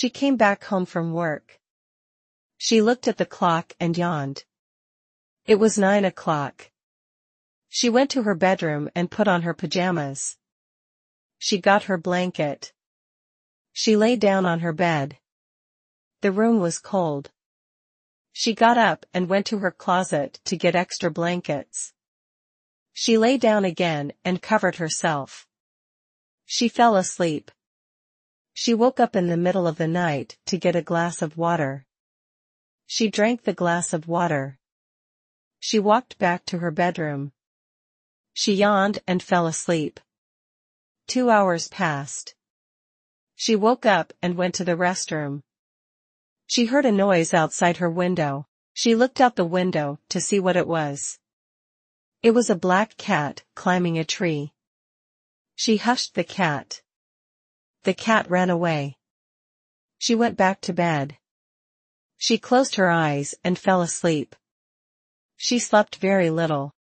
She came back home from work. She looked at the clock and yawned. It was 9 o'clock. She went to her bedroom and put on her pajamas. She got her blanket. She lay down on her bed. The room was cold. She got up and went to her closet to get extra blankets. She lay down again and covered herself. She fell asleep. She woke up in the middle of the night to get a glass of water. She drank the glass of water. She walked back to her bedroom. She yawned and fell asleep. 2 hours passed. She woke up and went to the restroom. She heard a noise outside her window. She looked out the window to see what it was. It was a black cat climbing a tree. She hushed the cat. The cat ran away. She went back to bed. She closed her eyes and fell asleep. She slept very little.